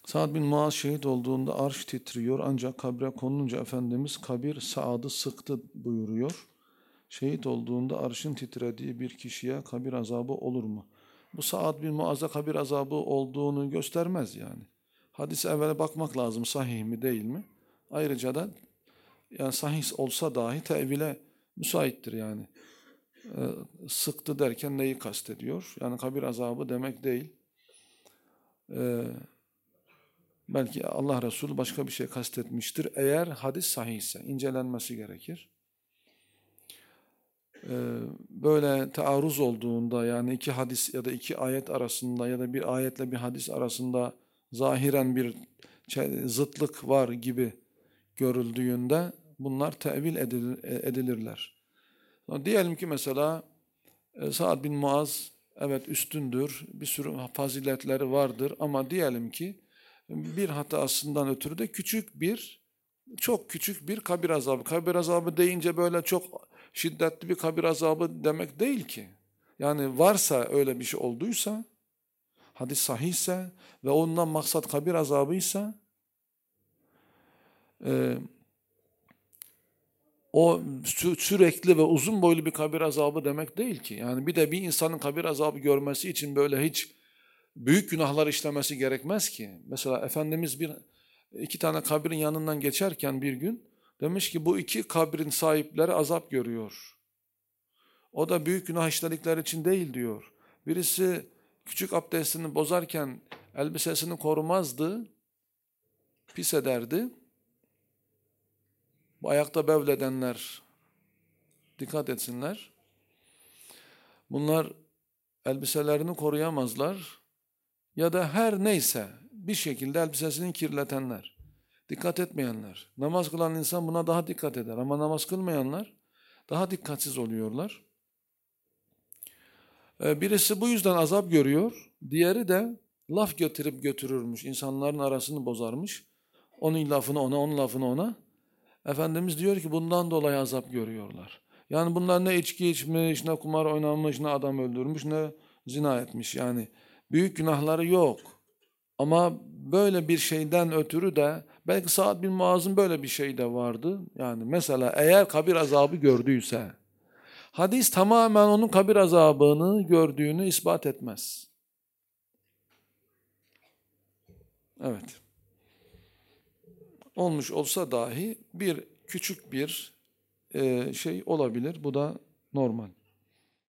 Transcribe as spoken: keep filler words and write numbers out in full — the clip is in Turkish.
Sa'd bin Muaz şehit olduğunda arş titriyor ancak kabre konunca Efendimiz kabir Sa'd'ı sıktı buyuruyor. Şehit olduğunda arşın titrediği bir kişiye kabir azabı olur mu? Bu Sa'd bin Muaz'a kabir azabı olduğunu göstermez yani. Hadise evvela bakmak lazım, sahih mi değil mi? Ayrıca da yani sahih olsa dahi tevile müsaittir yani. Ee, sıktı derken neyi kastediyor? Yani kabir azabı demek değil. Ee, belki Allah Resulü başka bir şey kastetmiştir. Eğer hadis sahihse incelenmesi gerekir. Ee, böyle taarruz olduğunda yani iki hadis ya da iki ayet arasında ya da bir ayetle bir hadis arasında zahiren bir zıtlık var gibi görüldüğünde bunlar tevil edilirler. Diyelim ki mesela Sa'd bin Muaz evet üstündür, bir sürü faziletleri vardır ama diyelim ki bir hatasından ötürü de küçük bir, çok küçük bir kabir azabı. Kabir azabı deyince böyle çok şiddetli bir kabir azabı demek değil ki. Yani varsa öyle bir şey olduysa, hadis sahihse ve ondan maksat kabir azabıysa, e, o sü sürekli ve uzun boylu bir kabir azabı demek değil ki. Yani bir de bir insanın kabir azabı görmesi için böyle hiç büyük günahlar işlemesi gerekmez ki. Mesela Efendimiz bir iki tane kabrin yanından geçerken bir gün demiş ki bu iki kabrin sahipleri azap görüyor. O da büyük günah işledikleri için değil diyor. Birisi küçük abdestini bozarken elbisesini korumazdı, pis ederdi. Bu ayakta bevledenler dikkat etsinler. Bunlar elbiselerini koruyamazlar ya da her neyse bir şekilde elbisesini kirletenler, dikkat etmeyenler. Namaz kılan insan buna daha dikkat eder ama namaz kılmayanlar daha dikkatsiz oluyorlar. Birisi bu yüzden azap görüyor, diğeri de laf götürüp götürürmüş, insanların arasını bozarmış. Onun lafını ona, onun lafını ona. Efendimiz diyor ki bundan dolayı azap görüyorlar. Yani bunlar ne içki içmiş, ne kumar oynamış, ne adam öldürmüş, ne zina etmiş. Yani büyük günahları yok. Ama böyle bir şeyden ötürü de belki Sa'd bin Muaz'ın böyle bir şey de vardı. Yani mesela eğer kabir azabı gördüyse, hadis tamamen onun kabir azabını gördüğünü ispat etmez. Evet. Olmuş olsa dahi bir küçük bir e, şey olabilir. Bu da normal.